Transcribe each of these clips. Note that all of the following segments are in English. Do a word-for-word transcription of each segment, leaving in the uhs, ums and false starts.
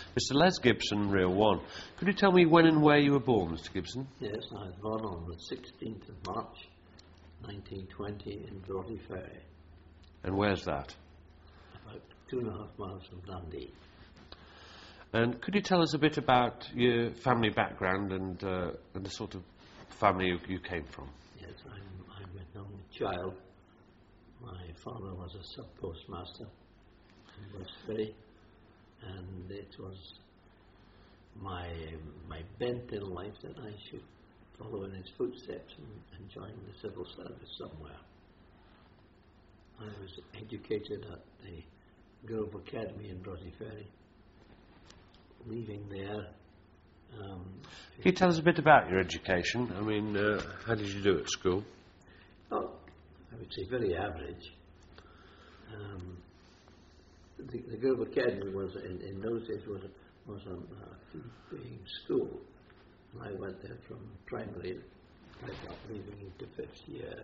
Mister Les Gibson, Real One. Could you tell me when and where you were born, Mister Gibson? Yes, I was born on the sixteenth of March, nineteen twenty, in Broughty Ferry. And where's that? About two and a half miles from Dundee. And could you tell us a bit about your family background and, uh, and the sort of family you, you came from? Yes, I'm, I'm an only child. My father was a sub-postmaster in West Ferry, and it was my my bent in life that I should follow in his footsteps and, and join the civil service somewhere. I was educated at the Grove Academy in Broughty Ferry. Leaving there. Um, Can you tell us a bit about your education? I mean, uh, how did you do at school? Oh, I would say very average. Um, the, the Grove Academy was, in, in those days, was a, was a, a fee-paying school. And I went there from primary right up, leaving into fifth year.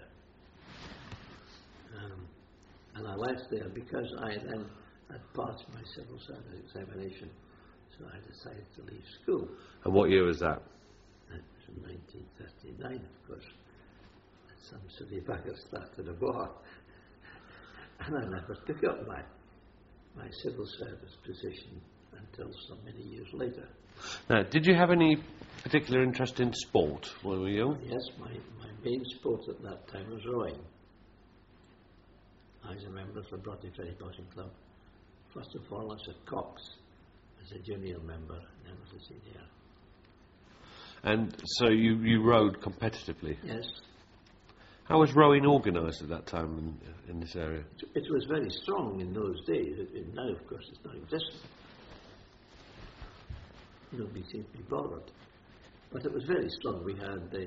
Um, and I left there because I then had passed my civil service examination. So I decided to leave school. And what year was that? That was in nineteen thirty-nine, of course. Some silly bugger started a war. And I never took up my, my civil service position until so many years later. Now, did you have any particular interest in sport when you were young? Yes, my, my main sport at that time was rowing. I was a member of the Broughty Ferry Boating Club. First of all, as a cox. As a junior member, and then as a senior. And so you, you rowed competitively? Yes. How was rowing organised at that time in, in this area? It, it was very strong in those days. It, it, now, of course, it's not existent. Nobody seemed to be bothered. But it was very strong. We had the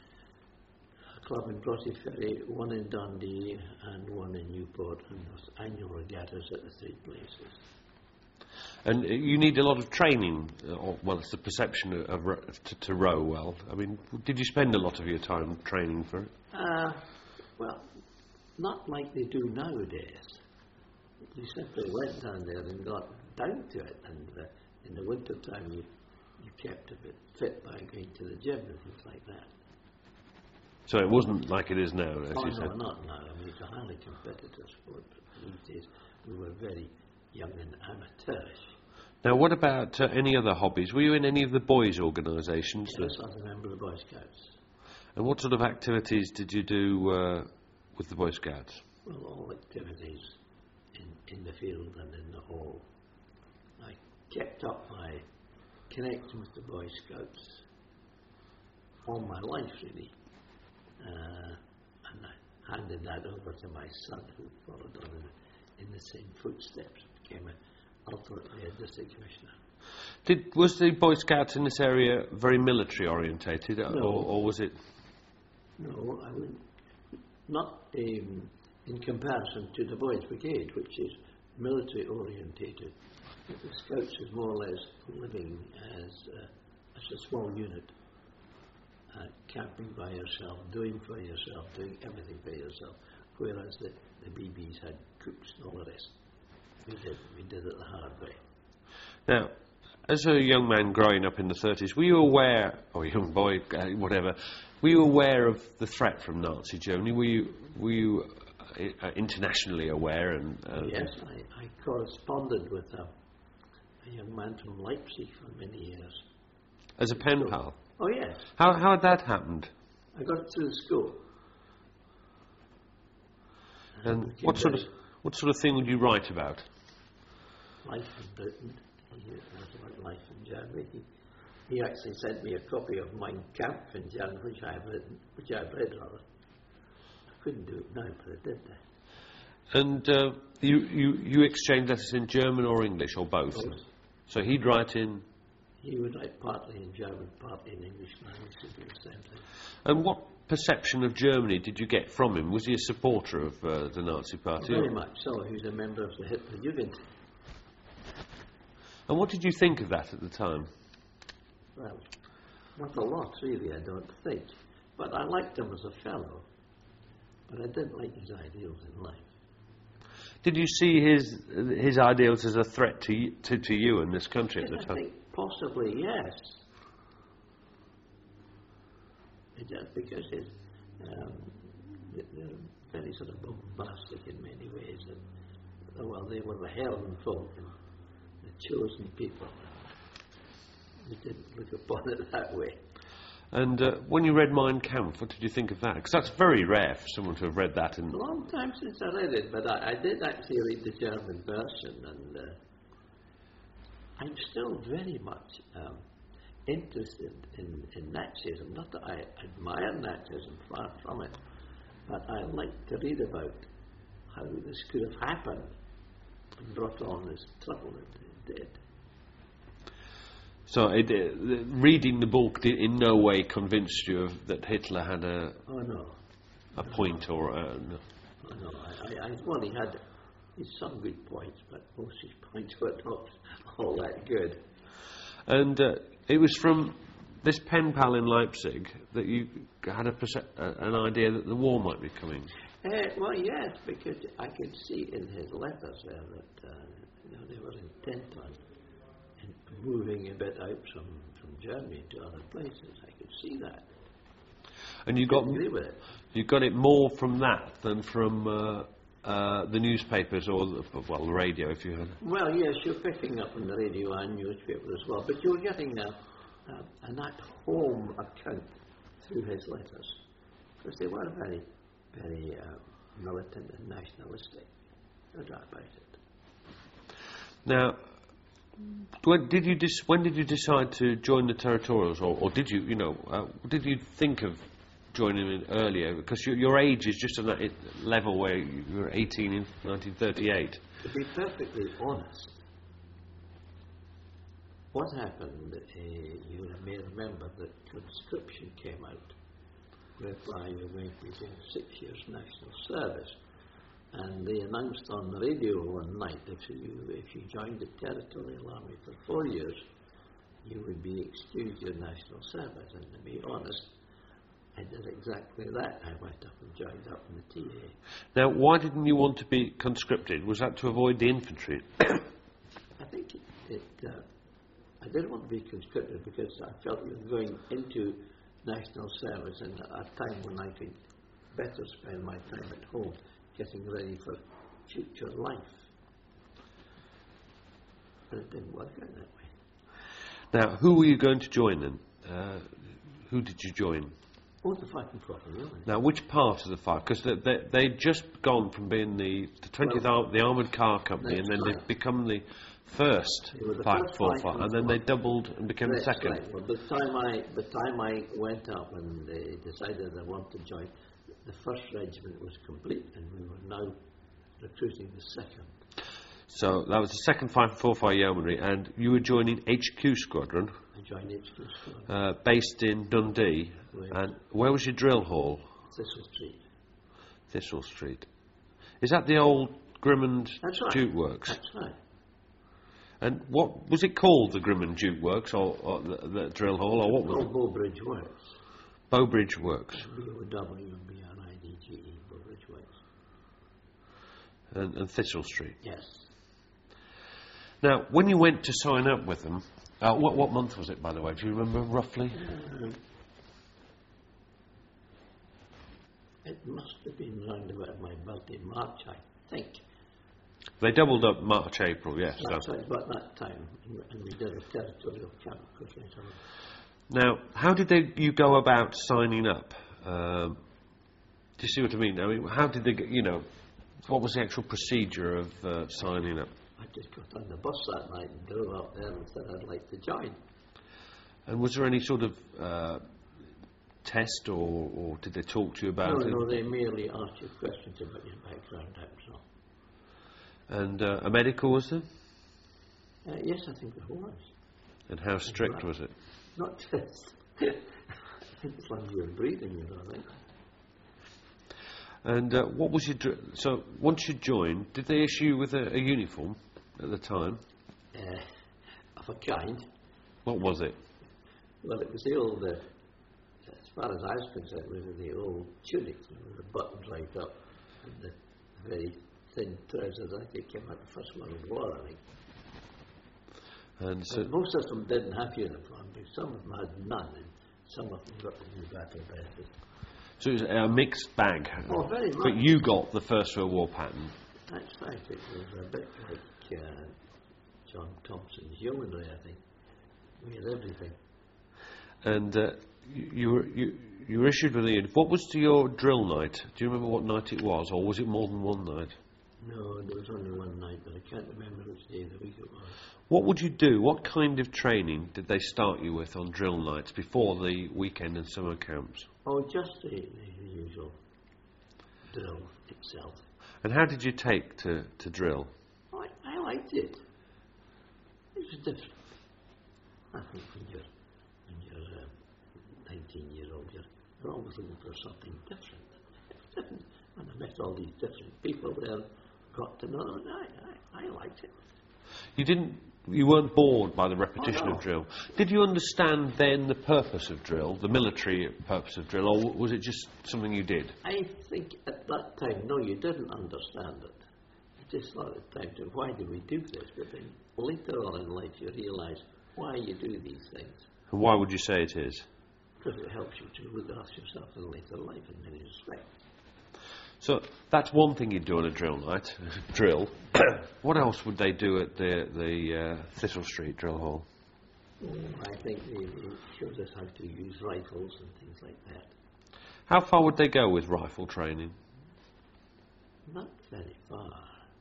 a club in Broughty Ferry, one in Dundee, and one in Newport, and there was annual regattas at the three places. And you need a lot of training, or, well, it's the perception of, of to, to row well. I mean, did you spend a lot of your time training for it? Uh, well, not like they do nowadays. You simply went down there and got down to it, and uh, in the winter time you, you kept a bit fit by going to the gym and things like that. So it wasn't like it is now, as oh, you no, said? not now. I mean, it's a highly competitive sport, but these days we were very young and amateurish. Now, what about uh, any other hobbies? Were you in any of the boys' organisations? Yes, I was a member of the Boy Scouts. And what sort of activities did you do uh, with the Boy Scouts? Well, all activities in, in the field and in the hall. I kept up my connection with the Boy Scouts all my life, really. Uh, and I handed that over to my son, who followed on in, in the same footsteps, became a ultimately a district commissioner. Did was the Boy Scouts in this area very military orientated, No. or, or was it? No, I wouldn't. Not um, in comparison to the Boys Brigade, which is military orientated. The Scouts is more or less living as uh, as a small unit, uh, camping by yourself, doing for yourself, doing everything for yourself. Whereas the the B Bs had cooks and all the rest. We did, we did it the hard way. Now, as a young man growing up in the thirties, were you aware, or young boy, uh, whatever, were you aware of the threat from Nazi Germany? Were you, were you uh, internationally aware? And uh, Yes, I, I corresponded with a, a young man from Leipzig for many years. As a pen pal? Oh, yes. How, how had that happened? I got it through school. And became what sort of very- what sort of thing would you write about? Life in Britain. He wrote about life in Germany. He, he actually sent me a copy of Mein Kampf in German, which I have written, which I have read rather. I couldn't do it now, but I did that. And uh, you, you you exchanged letters in German or English or both? Both. So he'd write in. He would write partly in German, partly in English, and I used to do the same thing. And what perception of Germany did you get from him? Was he a supporter of uh, the Nazi Party? Very much so. He was a member of the Hitler Jugend. And what did you think of that at the time? Well, not a lot, really, I don't think. But I liked him as a fellow. But I didn't like his ideals in life. Did you see his his ideals as a threat to you, to, to you and this country at the I time? think possibly yes. It does, because it's, um, they're very sort of bombastic in many ways. And, well, they were the Herren folk and the chosen people. We didn't look upon it that way. And uh, when you read Mein Kampf, what did you think of that? Because that's very rare for someone to have read that. In A long time since I read it, but I, I did actually read the German version, and uh, I'm still very much um, interested in, in Nazism. Not that I admire Nazism, far from it, but I like to read about how this could have happened and brought on this trouble that it did. So, it, uh, reading the book did in no way convinced you of that Hitler had a Oh no, a point or a, no. oh no. I, I, I well, he had he had some good points, but most of his points were not all that good. And uh, it was from this pen pal in Leipzig that you had a perce- uh, an idea that the war might be coming. Uh, well, yes, because I could see in his letters there that uh, you know, they were intent on in moving a bit out from, from Germany to other places. I could see that. And you got agree with it. you got it more from that than from uh, uh, the newspapers or the, well, the radio, if you had. Well, yes, you're picking up on the radio and newspaper as well, but you're getting a, a, an at-home account through his letters, because they were very, very uh, militant and nationalistic. No doubt about it. Now, when did you dis- when did you decide to join the Territorials, or, or did you, you know, uh, did you think of joining in earlier? Because your, your age is just on that i- level where you were eighteen in nineteen thirty-eight. To be perfectly honest, what happened, uh, you may remember that conscription came out, whereby you were going to be doing six years national service. And they announced on the radio one night that if you, if you joined the Territorial Army for four years, you would be excused your national service. And to be honest, I did exactly that. I went up and joined up in the T A. Now, why didn't you want to be conscripted? Was that to avoid the infantry? I think it, it uh, I didn't want to be conscripted because I felt you were going into national service in a time when I could better spend my time at home getting ready for future life. But it didn't work out that way. Now, who were you going to join then? Uh, who did you join? Oh, the fighting properly, really. Now, which part of the fight? Because they, they, they'd just gone from being the, the twentieth Well, Ar- the Armoured Car Company, and then right. they've become the first They were the fight first for fight fight, and and then they fight. doubled and became That's the second. right. Well, the time I, the time I went up and they decided I wanted to join, the first regiment was complete, and we were now recruiting the second. So that was the second five four five Yeomanry, and you were joining H Q Squadron, I joined H Q Squadron, uh, based in Dundee. Right. And where was your drill hall? Thistle Street. Thistle Street. Is that the old Grimmond That's right. Jute Works? That's right. And what was it called, the Grimmond Jute Works, or, or the, the drill hall, or what was Called it? Bowbridge Works. Bowbridge Works. B O W B R I D G E, Bowbridge Works. And, and Thistle Street. Yes. Now, when you went to sign up with them, uh, what, what month was it, by the way? Do you remember roughly? Um, it must have been round about my birthday, March, I think. They doubled up March, April, yes. That's So. right, about that time, and, and we did a territorial camp, of course, later on. Now, how did they, you go about signing up? Um, do you see what I mean? I mean, how did they, get, you know, what was the actual procedure of uh, signing up? I just got on the bus that night and drove up there and said I'd like to join. And was there any sort of uh, test, or, or did they talk to you about No, it? no, they merely asked you questions about your background, that's all. And uh, a medical, was there? Uh, yes, I think there was. And how strict Right. was it? Not just. As long as you're breathing, you know, I think. And uh, what was your... Dr- so, once you joined, did they issue you with a, a uniform at the time? Uh, of a kind. What was it? Well, it was the old, uh, as far as I was concerned, it was the old tunic, you know, with the buttons right up and the very thin trousers. I think came out of the First World War, I think. And so, But most of them didn't have uniform, but some of them had none, and some of them got the new battle dresses. so it was a mixed bag. Oh, very But much. you got the First World War pattern. That's right. It was a bit like uh, John Thompson's yeomanry, I think. We had everything. And uh, you, you, were, you, you were issued with the... What was your drill night? Do you remember what night it was, or was it more than one night? No, there was only one night, but I can't remember which day of the week it was. What would you do? What kind of training did they start you with on drill nights before the weekend and summer camps? Oh, just the, the usual drill itself. And how did you take to, to drill? I, I liked it. It was different. I think when you're, when you're uh, nineteen years old, you're, you're always looking for something different. It was different. And I met all these different people there, got to know them, and I, I, I liked it. You didn't... You weren't bored by the repetition Oh, no. of drill. Did you understand then the purpose of drill, the military purpose of drill, or was it just something you did? I think at that time, no, you didn't understand it. You just thought at the time, why do we do this? But then later on in life, you realise why you do these things. And why would you say it is? Because it helps you to look after yourself in later life in many respects. So that's one thing you'd do on a drill night, drill. What else would they do at the the uh, Thistle Street Drill Hall? Oh, I think they, they showed us how to use rifles and things like that. How far would they go with rifle training? Not very far.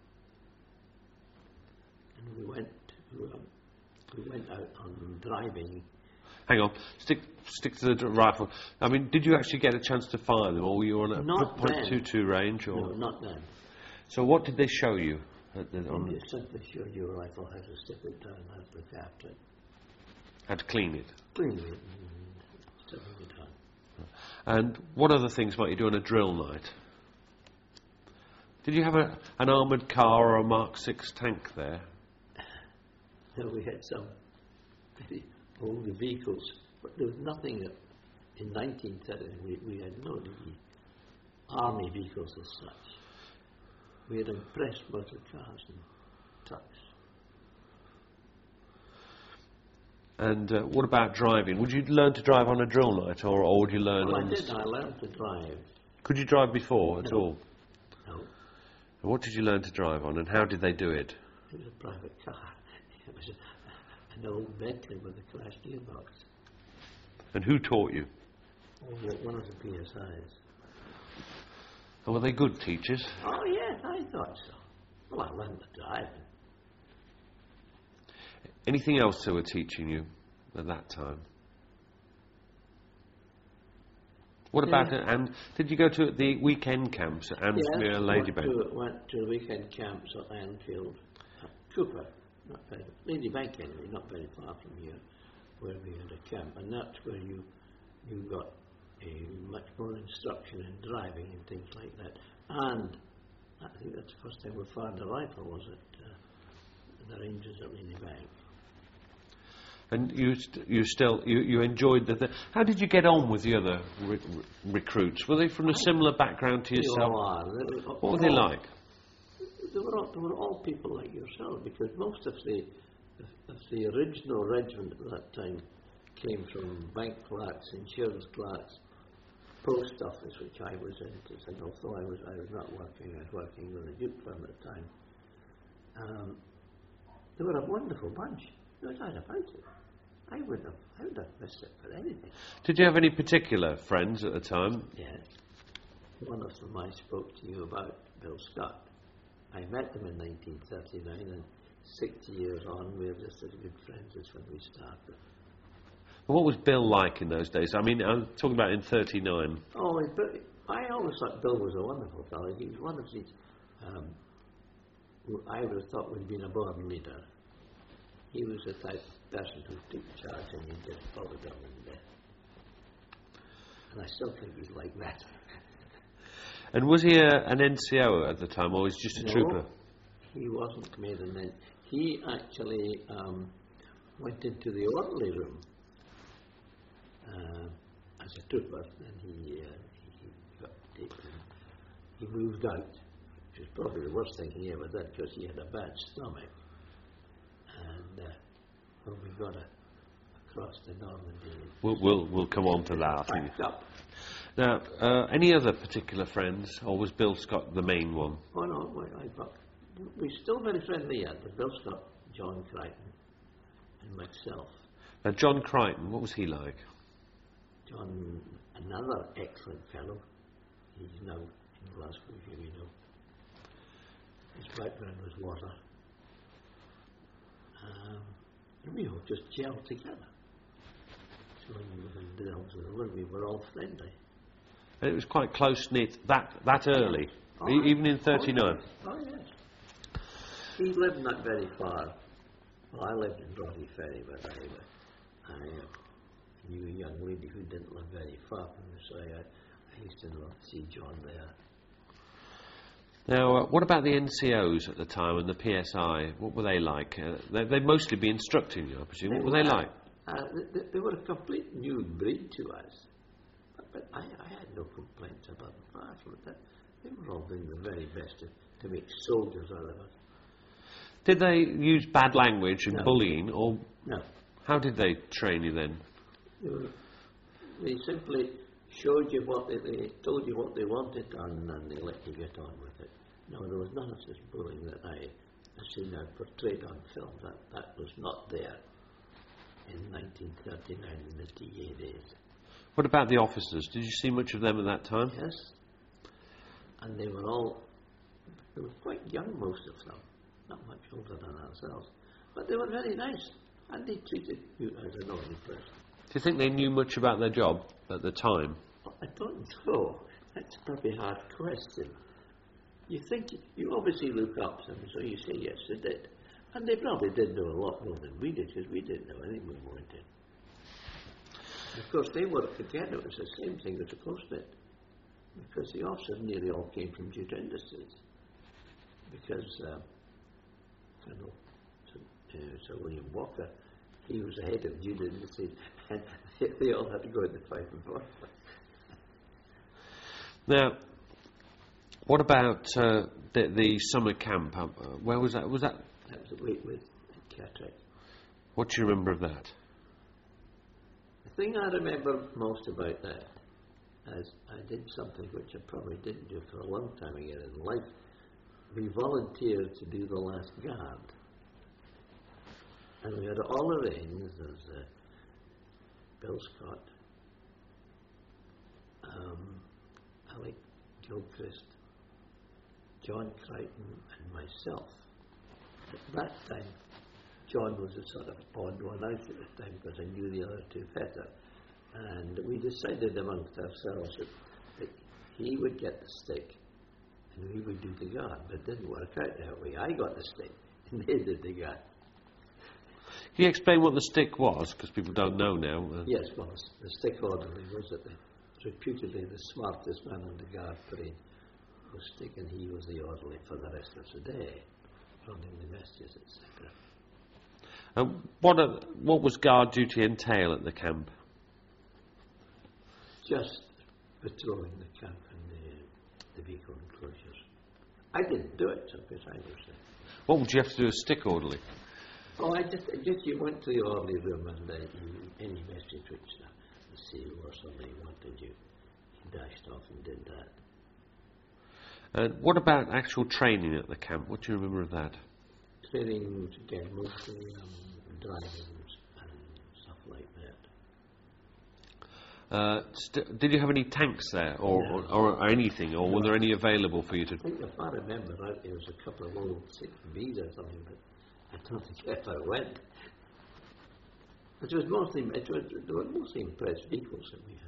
And we went to, um, we went out on driving. Hang on, stick stick to the d- rifle. I mean, did you actually get a chance to fire them, or were you on a Not point then. two two range? Or No, not then. so, what did they show you? At the, on You simply showed your rifle how to stick it down, how to look after it, how to clean it? clean it, and sticking it on. And what other things might you do on a drill night? Did you have a, an armoured car or a Mark six tank there? Then we had some very old vehicles, but there was nothing that in nineteen thirty we, we had no really army vehicles as such. We had impressed motor cars and trucks. And uh, what about driving? Would you learn to drive on a drill night, or, or would you learn Well, on... I the did. st- I learned to drive. Could you drive before at No. all? No, And what did you learn to drive on, and how did they do it? it was a private car. It was a, an old Bentley with a crash gearbox. And who taught you? Oh, one of the P S Is. And were they good teachers? Oh, yes, I thought so. Well, I learned to drive. Anything else they were teaching you at that time? What about Yeah. it? And did you go to the weekend camps at Ansmere and went Ladybank? to, went to weekend camps at Anfield, at Cooper, not very, Ladybank anyway, not very far from here, where we had a camp, and that's where you you got a much more instruction in driving and things like that. And I think that's the first time we fired a rifle was at uh, the Rangers at Ladybank. And you, st- you still, you, you enjoyed the. Th- How did you get on with the other re- re- recruits? Were they from a similar background to They yourself? all are. They were What were they all- like? They were all, they were all people like yourself, because most of the of the original regiment at that time came from bank clerks, insurance clerks, post office, which I was in. And although I was I was not working, I was working with a Duke firm at the time. Um, they were a wonderful bunch. No doubt about it. I wouldn't have I would have missed it for anything. Did you have any particular friends at the time? Yes. One of them I spoke to you about, Bill Scott. I met him in nineteen thirty-nine, and sixty years on, we're just as good friends as when we started. What was Bill like in those days? I mean, I'm talking about in thirty-nine. Oh, and Bill, I always thought Bill was a wonderful fellow. He was one of these, um, who I would have thought would have been a born leader. He was the type of person who took charge and he just followed up in there. And I still think he's like that. And was he a, an N C O at the time, or was he just a No, trooper? he wasn't made an end. He actually um, went into the orderly room uh, as a trooper, and he, uh, he got taken. He moved out was probably the worst thing he ever did because he had a bad stomach. And uh, when we got a, across the Normandy, We'll, we'll, we'll come on to that. I think. packed up. Now, uh, any other particular friends, or was Bill Scott the main one? Oh no, we, I got, we're still very friendly yet. But Bill Scott, John Crichton, and myself. Now, John Crichton, what was he like? John, another excellent fellow. He's now in Glasgow, here we know. His background was water. Um, and we all just gelled together. So when we were in the Dells of the Wood, we were all friendly. And it was quite close-knit that, that early, Oh, e- even in thirty-nine. Oh, yes. Oh, yes. He lived not very far. Well, I lived in Brodie Ferry, but I, I uh, knew a young lady who didn't live very far from me, so I, I used to know, see John there. Now, uh, what about the N C Os at the time and the P S I? What were they like? Uh, they, they'd mostly be instructing you, I presume. What were they like? Uh, they, they were a complete new breed to us. But, but I, I had no complaints about them. Far from it. They were all doing the very best to, to make soldiers out of us. Did they use bad language and No. bullying, or No. how did they train you then? They, were, they simply showed you what they, they told you what they wanted done, and they let you get on with it. No, there was none of this bullying that I have seen now portrayed on film. That that was not there in nineteen thirty-nine in the T A days. What about the officers? Did you see much of them at that time? Yes, and they were all they were quite young, most of them, not much older than ourselves, but they were very nice, and they treated you as an ordinary person. Do you think they knew much about their job at the time? I don't know. That's probably a hard question. You think, you obviously look up to them, so you say, yes, they did. And they probably did know a lot more than we did, because we didn't know anything we wanted. Of course, they worked together. It was the same thing as the coast did. Because the officers nearly all came from Jute Industries. Because uh, Colonel uh, Sir William Walker, he was the head of Jute Industries, and they all had to go into fight and forth. Now, what about uh, the, the summer camp? Uh, where was that? Was that? That was at Wakewood at Cartwright. What do you remember of that? The thing I remember most about that is I did something which I probably didn't do for a long time again in life. We volunteered to do the last guard. And we had all arranged, there's uh, Bill Scott, um, Alec Gilchrist, John Crichton and myself. At that time, John was a sort of odd one out at the time because I knew the other two better. And we decided amongst ourselves that, that he would get the stick and we would do the guard. But it didn't work out that way. I got the stick and they did the guard. Can you explain what the stick was? Because people don't know now. Uh, Yes, well, the stick orderly was at the, reputedly the smartest man on the guard parade was stick, and he was the orderly for the rest of the day, running the messages, et cetera. Um, what, uh, what was guard duty entail at the camp? Just patrolling the camp and the, the vehicle enclosures. I didn't do it, so because I was there. What would you have to do as stick orderly? Oh, I just, just you went to the orderly room and uh, you, any message which uh, the C O or somebody wanted you, you dashed off and did that. And uh, what about actual training at the camp? What do you remember of that? Training again, mostly um, driving and stuff like that. Uh, st- did you have any tanks there, or, No. or, or anything, or were there any available for you to? I think if I remember right, there was a couple of old six Bs or something, but I don't think I ever went. It was mostly, it was, they were mostly impressed vehicles that we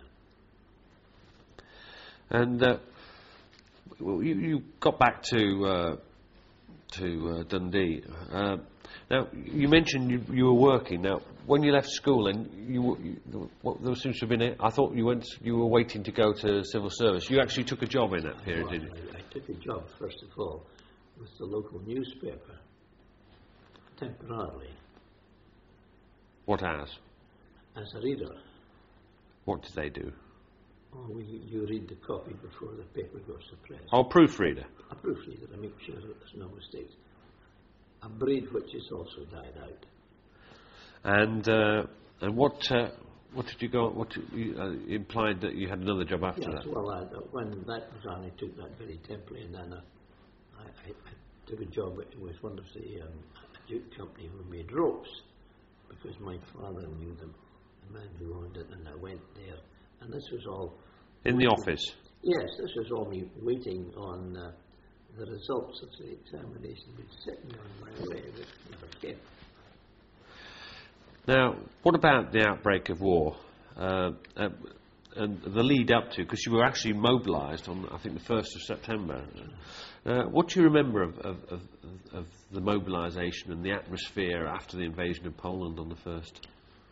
had. Uh, And uh, well, you, you got back to uh, to uh, Dundee. Uh, now you mentioned you, you were working. Now, when you left school, and you, were- you what, there seems to have been. A, I thought you went. You were waiting to go to civil service. You actually took a job in that period, well, did you? I, I took a job, first of all, with the local newspaper, temporarily, What as? as a reader. What did they do? Oh, well, you, you read the copy before the paper goes to press. Oh, proofreader. A proofreader, I make sure that there's no mistakes. A breed which has also died out. And uh, and what uh, what did you go? What did you, uh, implied that you had another job after Yes, that? well, I, when that was on, I took that very temporarily, and then uh, I, I, I took a job with, with one of the um, a jute company who made ropes, because my father knew them, the man who owned it, and I went there, and this was all In the office. Yes, this was all me waiting on uh, the results of the examination, been sitting on my way, which never came. Now, what about the outbreak of war uh, uh, and the lead up to? Because you were actually mobilised on, I think, the first of September. Uh, what do you remember of, of, of, of the mobilisation and the atmosphere after the invasion of Poland on the first?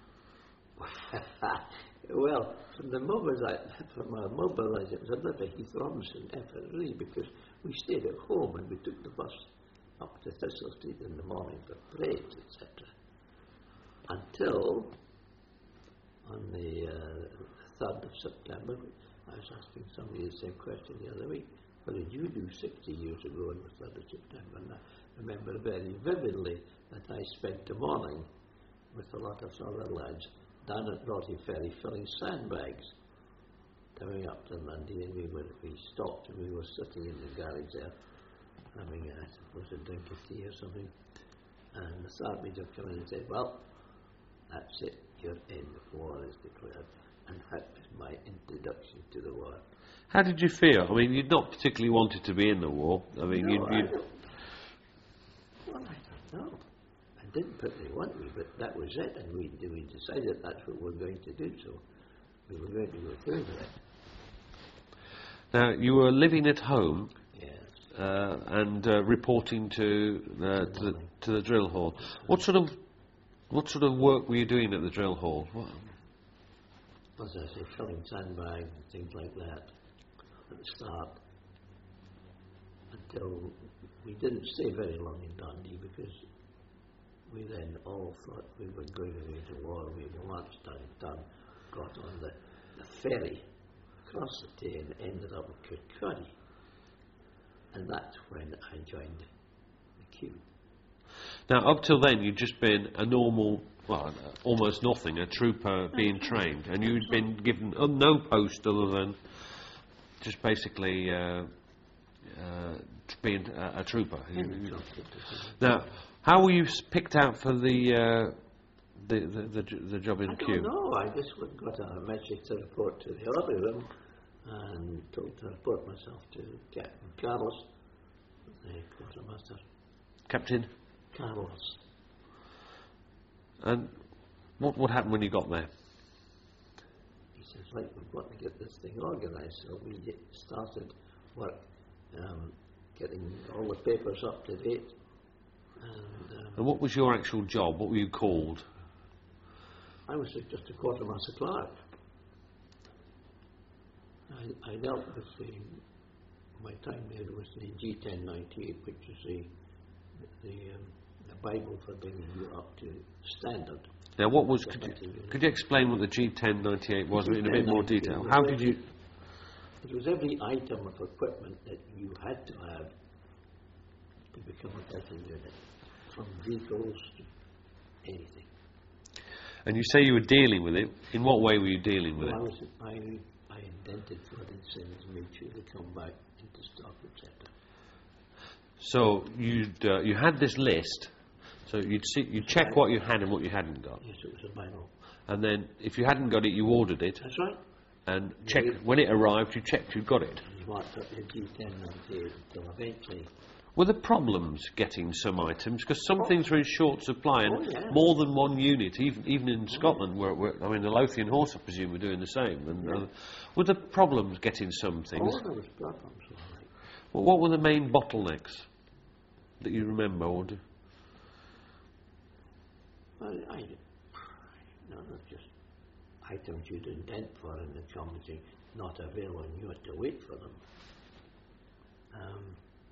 Well, from the mobilization, from our mobilization, it was a bit of a Heath Robinson effort, really, because we stayed at home and we took the bus up to Thistle Street in the morning for parades, et cetera. Until on the uh, third of September, I was asking somebody the same question the other week. What did you do sixty years ago on the third of September? And I remember very vividly that I spent the morning with a lot of other lads down at Broughty Ferry filling sandbags coming up to Monday, and we were we stopped and we were sitting in the garage there having a, I suppose a drink of tea or something, and the sergeant major came in and said, well, that's it, you're in, war is declared. And that was my introduction to the war. How did you feel? I mean, you'd not particularly wanted to be in the war. I mean, no, you'd, I you'd don't, well, I don't know. I didn't particularly want me, but that was it, and we, we decided that's what we were going to do, so we were going to go through with it. Now, you were living at home Yes. uh, and uh, reporting to, uh, to, the, to the drill hall. What sort of what sort of work were you doing at the drill hall? What? As I say, filling sandbags and things like that at the start, until we didn't stay very long in Dundee, because we then all thought we were going away to war. We marched down, down got on the, the ferry across the Tay and ended up at Kirkcaldy. And that's when I joined the Q. Now, up till then, you'd just been a normal, well, uh, almost nothing, a trooper being trained, and you'd been given uh, no post other than just basically uh, uh, being a, a trooper. You, you, now, how were you s- picked out for the uh, the, the, the j- the job in I Q? don't know. I just went- got a message to report to the army room and told to report myself to Captain Carlos, the quartermaster. Captain? Carlos. And what would happen when you got there? He says, right, we've got to get this thing organised. So we get started work, um, getting all the papers up to date. And, um, And what was your actual job? What were you called? I was just a quartermaster clerk. I, I dealt with the, my time there was the G ten ninety-eight, which is the, the, um, the Bible for bringing you up to standard. Now, what was? Could you, could you explain what the G ten ninety-eight was in a bit more detail? How did you? It was every item of equipment that you had to have to become a fighting unit, from vehicles to anything. And you say you were dealing with it. In what way were you dealing with Well, I it? was I I indented flooded things, made sure they come back into stock, et cetera. So you uh, you had this list. So you'd see, you'd check what you had and what you hadn't got, Yes, it was a Bible. and then if you hadn't got it, you ordered it That's right. and checked when it arrived. You checked you'd got it. And marked up the G ten ninety-eight until eventually. Were there problems getting some items? Because some Oh. things were in short supply, and Oh, yeah. more than one unit, even even in Scotland, where, where I mean, the Lothian Horse, I presume, were doing the same. And Yeah. uh, were there problems getting some things? Oh, there was problems, all right. Well, what were the main bottlenecks that you remember? Or do? Well, I, no, not just items you'd indent for and the company not available, and you had to wait for them. Um,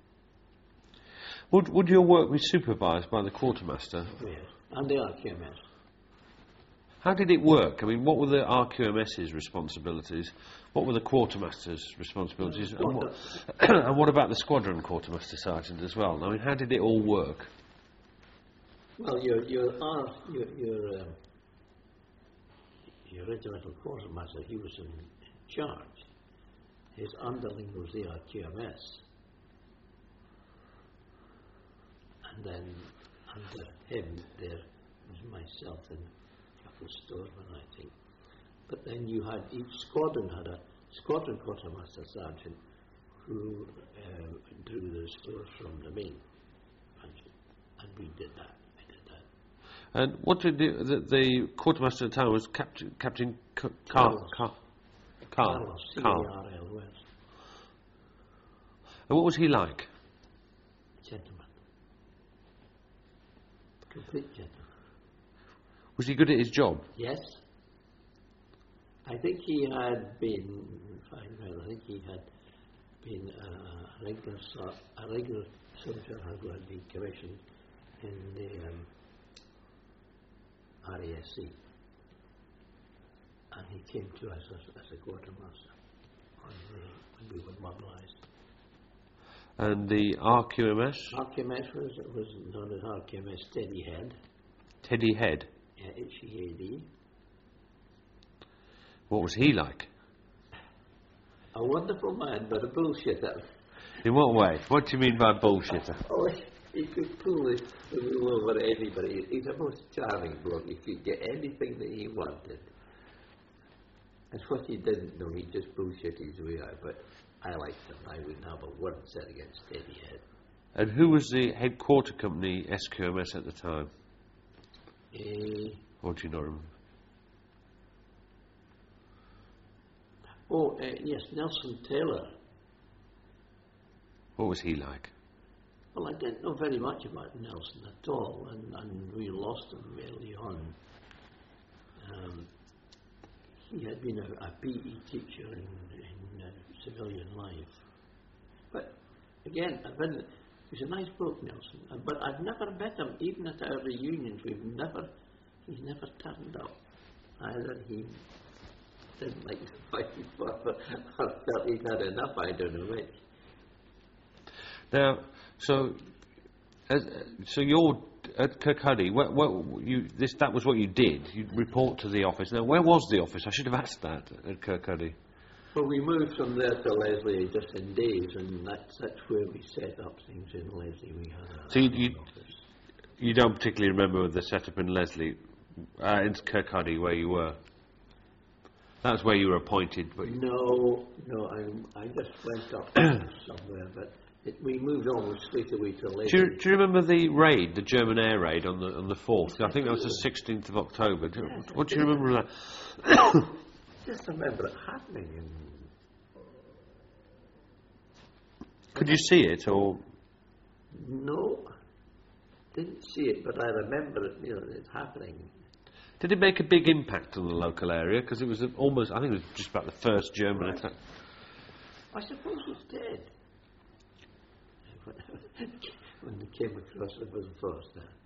Would would your work be supervised by the quartermaster? yes, and the R Q M S. How did it work? I mean, what were the R Q M S's responsibilities? What were the quartermaster's responsibilities? And what, and what about the squadron quartermaster sergeant as well? I mean, how did it all work? Well, your your R, your your, um, your regimental quartermaster, he was in, in charge. His underling was the R Q M S, and then under him there was myself and a couple of storemen, I think. But then you had, each squadron had a squadron quartermaster sergeant who uh, drew the stores from the main function, and we did that. I did that. And what did the, the, the quartermaster at the time was Captain Captain C- Carl Carl Carl Carlos, C A Carl. R L S. And what was he like? Gentleman. Complete gentleman. Was he good at his job? Yes. I think he had been, if I remember, I think he had been a regular, so- a regular soldier who had been commissioned in the um, R A S C. And he came to us as, as a quartermaster when, the, when we were mobilised. And the R Q M S? R Q M S was, was known as R Q M S Steady Head, Teddy Head. H E A D. What was he like? A wonderful man, but a bullshitter. In what way? What do you mean by bullshitter? Oh, he could pull it over anybody. He's a most charming bloke. He could get anything that he wanted. And what he didn't know, he just bullshit his way out. But I liked him. I wouldn't have a word said against Steady Head. And who was the headquarter company S Q M S at the time? Uh, Or do you not remember? oh, uh, yes, Nelson Taylor. What was he like? Well, I didn't know very much about Nelson at all, and, and we lost him early on. Um, he had been a, a P E teacher in, in uh, civilian life. But again, I've been, he's a nice bloke, Nelson. Uh, but I've never met him, even at our reunions. We've never, he's never turned up. Either he didn't like the fight before, or felt he'd had enough. I don't know which. Now, so, uh, so you're at Kirkcaldy. What, what you this that was what you did. You report to the office. Now, where was the office? I should have asked that at Kirkcaldy. Well, we moved from there to Leslie just in days, and that's that's where we set up things in Leslie. We had a So you you, office. you don't particularly remember the setup in Leslie, uh, in Kirkcaldy where you were. That's where you were appointed, but No, no, I I just went up somewhere, but it, we moved almost straight away to Leslie. do you, do you remember the raid, the German air raid on the on the fourth? I think that was the sixteenth of October. Do, Yes, what do you I do. remember of that? Just remember it happening. And Could you see it, or no, didn't see it, but I remember it. You know, it happening. did it make a big impact on the local area? Because it was almost, I think it was just about the first German Right. attack. I suppose it's dead. When they came across it was the first. Uh,